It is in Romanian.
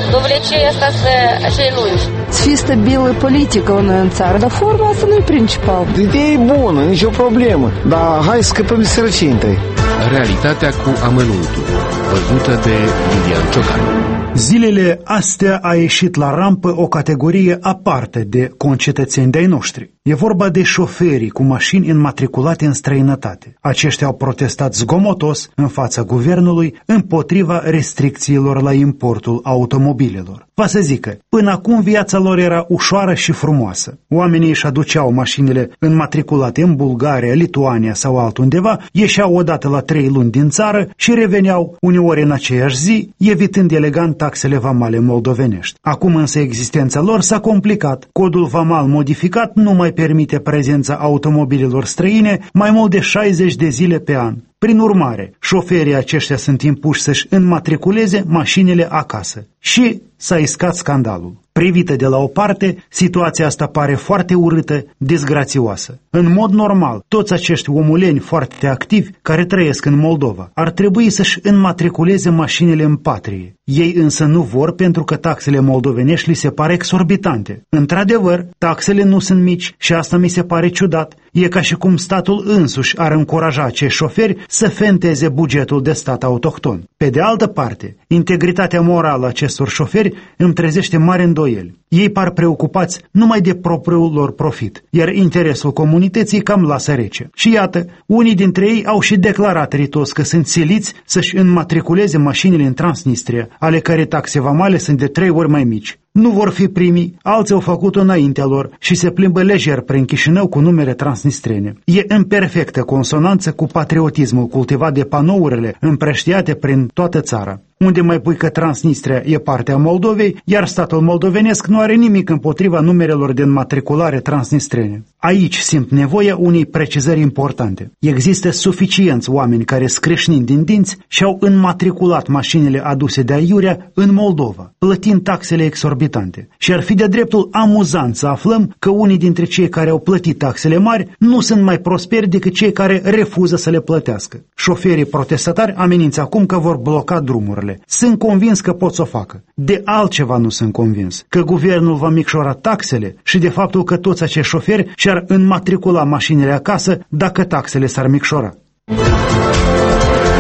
Dovlecei asta să-i lungi. Să fie stabilă politică la noi în țară, dar forma asta nu e principal. Ideea e bună, nicio problemă, dar hai să scăpăm de sărăcie întâi. Realitatea cu amănuntul, văzută de Lilian Ciocanu. Zilele astea a ieșit la rampă o categorie aparte de concetățeni de-ai noștri. E vorba de șoferii cu mașini înmatriculate în străinătate. Aceștia au protestat zgomotos în fața guvernului împotriva restricțiilor la importul automobilelor. Va să zică, până acum viața lor era ușoară și frumoasă. Oamenii își aduceau mașinile înmatriculate în Bulgaria, Lituania sau altundeva, ieșeau odată la 3 luni din țară și reveneau uneori în aceeași zi, evitând elegant taxele vamale moldovenești. Acum însă existența lor s-a complicat. Codul vamal modificat nu mai permite prezența automobilelor străine mai mult de 60 de zile pe an. Prin urmare, șoferii aceștia sunt impuși să-și înmatriculeze mașinile acasă. Și s-a iscat scandalul. Privită de la o parte, situația asta pare foarte urâtă, disgrațioasă. În mod normal, toți acești omuleni foarte activi care trăiesc în Moldova ar trebui să-și înmatriculeze mașinile în patrie. Ei însă nu vor pentru că taxele moldovenești li se pare exorbitante. Într-adevăr, taxele nu sunt mici și asta mi se pare ciudat. E ca și cum statul însuși ar încuraja acești șoferi să fenteze bugetul de stat autohton. Pe de altă parte, integritatea morală a acestor șoferi îmi trezește mari îndoieli. Ei par preocupați numai de propriul lor profit, iar interesul comunității cam lasă rece. Și iată, unii dintre ei au și declarat ritos că sunt siliți să-și înmatriculeze mașinile în Transnistria, ale cărei taxe vamale sunt de 3 ori mai mici. Nu vor fi primii, alții au făcut-o înaintea lor și se plimbă lejer prin Chișinău cu numere transnistrene. E în perfectă consonanță cu patriotismul cultivat de panourile împrăștiate prin toată țara. Unde mai pui că Transnistria e partea Moldovei, iar statul moldovenesc nu are nimic împotriva numerelor de înmatriculare transnistrene. Aici simt nevoia unei precizări importante. Există suficienți oameni care screșnind din dinți și-au înmatriculat mașinile aduse de aiurea în Moldova, plătind taxele exorbitante. Și ar fi de dreptul amuzant să aflăm că unii dintre cei care au plătit taxele mari nu sunt mai prosperi decât cei care refuză să le plătească. Șoferii protestatari amenință acum că vor bloca drumurile. Sunt convins că pot să o facă. De altceva nu sunt convins, că guvernul va micșora taxele și de faptul că toți acești șoferi și-ar înmatricula mașinile acasă dacă taxele s-ar micșora.